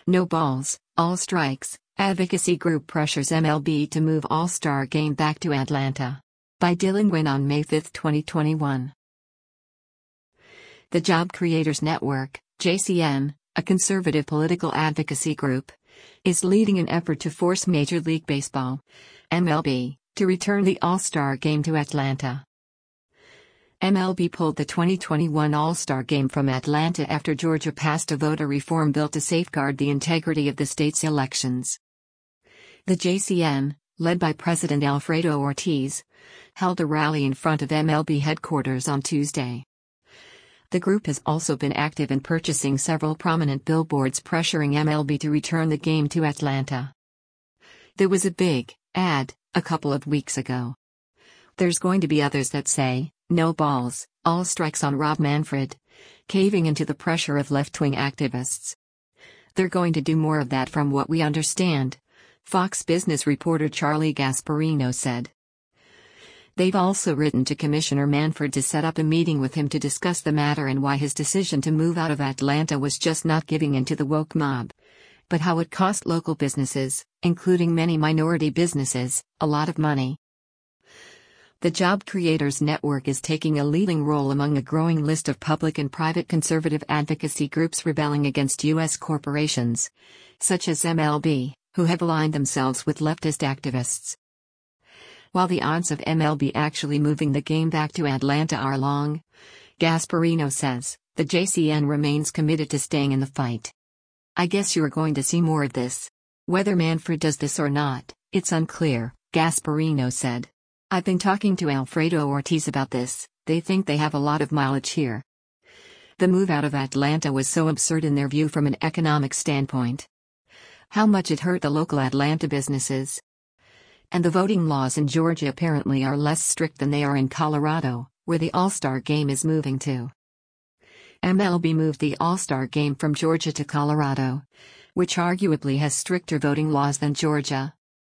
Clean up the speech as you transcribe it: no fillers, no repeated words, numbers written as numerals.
No balls, all strikes. Advocacy group pressures MLB to move All-Star Game back to Atlanta. By Dylan Nguyen on May 5, 2021. The Job Creators Network, JCN, a conservative political advocacy group, is leading an effort to force Major League Baseball, MLB, to return the All-Star Game to Atlanta. MLB pulled the 2021 All-Star Game from Atlanta after Georgia passed a voter reform bill to safeguard the integrity of the state's elections. The JCN, led by President Alfredo Ortiz, held a rally in front of MLB headquarters on Tuesday. The group has also been active in purchasing several prominent billboards pressuring MLB to return the game to Atlanta. There was a big ad a couple of weeks ago. There's going to be others that say, no balls, all strikes on Rob Manfred, caving into the pressure of left-wing activists. They're going to do more of that from what we understand, Fox Business reporter Charlie Gasparino said. They've also written to Commissioner Manfred to set up a meeting with him to discuss the matter and why his decision to move out of Atlanta was just not giving in to the woke mob, but how it cost local businesses, including many minority businesses, a lot of money. The Job Creators Network is taking a leading role among a growing list of public and private conservative advocacy groups rebelling against U.S. corporations, such as MLB, who have aligned themselves with leftist activists. While the odds of MLB actually moving the game back to Atlanta are long, Gasparino says, the JCN remains committed to staying in the fight. I guess you're going to see more of this. Whether Manfred does this or not, it's unclear, Gasparino said. I've been talking to Alfredo Ortiz about this, they think they have a lot of mileage here. The move out of Atlanta was so absurd in their view from an economic standpoint. How much it hurt the local Atlanta businesses. And the voting laws in Georgia apparently are less strict than they are in Colorado, where the All-Star Game is moving to. MLB moved the All-Star Game from Georgia to Colorado, which arguably has stricter voting laws than Georgia.